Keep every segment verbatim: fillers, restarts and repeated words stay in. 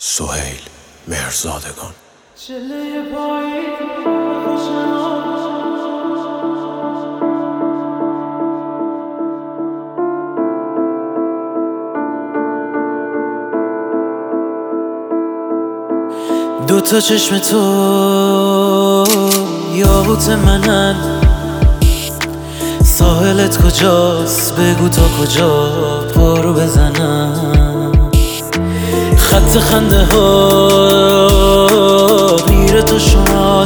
سهیل مهرزادگان. دو تا چشم تو یاقوت منن، ساحلت کجاست بگو تا کجا پارو بزنم. خط خنده ها میره تو شمال،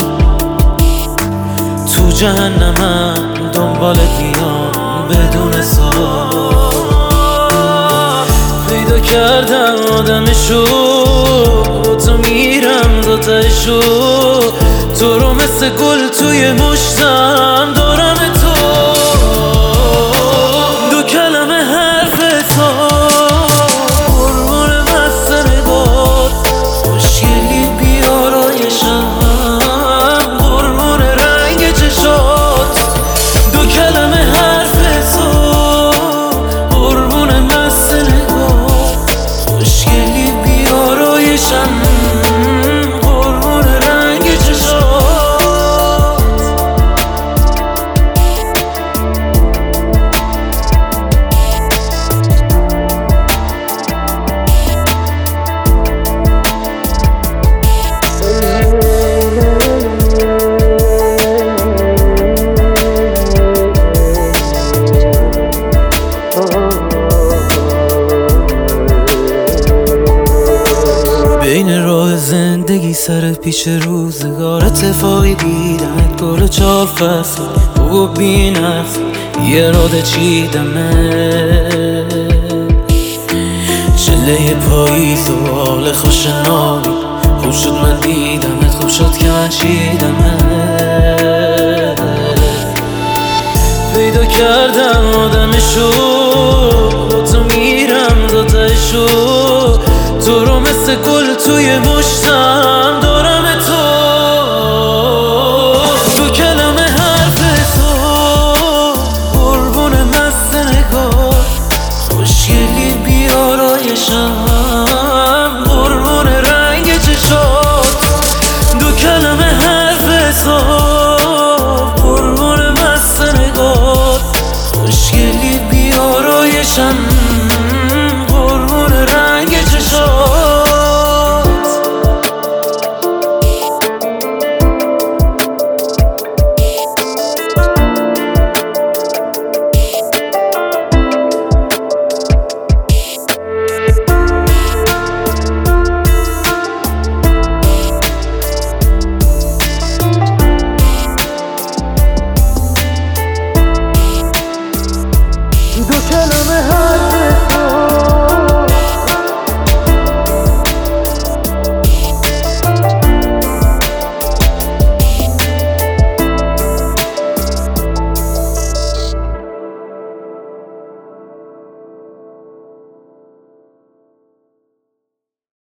تو جهنمم دنبالت میام بدون سوال. پیدا کردم آدمشو، تو میرم دو تایشو، تو رو مثل گل توی مشتم دارم تو. دو کلمه حرف تو قربون مست نگات، خوشگلی بیارایشم قربون رنگ چشات. دو کلمه حرف تو قربون مست نگات، خوشگلی بیارایشم قربون رنگ چشات. بین راه زندگی سر پیش روزگار اتفاقی دیدمت، گل چهار فصل و بی نفس یه راده چیدمه. چله پاییز و حال خوش نامی، خوب شد من دیدمت، خوب شد که من چیدمه. پیدا کردم آدمشو، تو میرم دو تایشو، تو رو مثل گل توی مشت